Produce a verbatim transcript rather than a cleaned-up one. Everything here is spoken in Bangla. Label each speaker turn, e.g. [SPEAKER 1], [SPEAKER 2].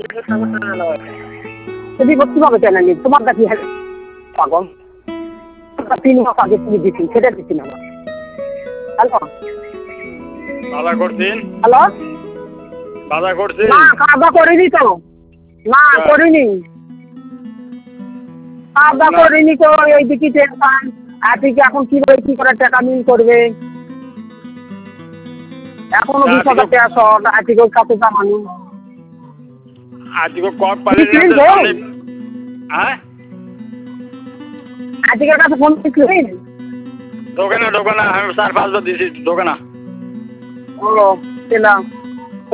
[SPEAKER 1] তুমি কিভাবে কেন নি তোমার কাছে পাগল তিন মাস আগে তুমি দিচ্ছি সেটা দিচ্ছি না হ্যালো
[SPEAKER 2] বাধা করছেন
[SPEAKER 1] হ্যালো
[SPEAKER 2] বাধা করছেন
[SPEAKER 1] না কাদা করিনি তো না করিনি কাদা করিনি তো এই দিকে টেনশন আজকে এখন কিভাবে কি করে টাকা মিল করবে এখনো বিশ হাজার টাকা শর্ট আজকে কত জামানি
[SPEAKER 2] আজকে কপ পালে হ্যাঁ
[SPEAKER 1] আজকের কাছে ফোন ক্লিন
[SPEAKER 2] দোকানে দোকানে আমি চার পাঁচবার দিয়েছি দোকানে
[SPEAKER 1] ও পেলাম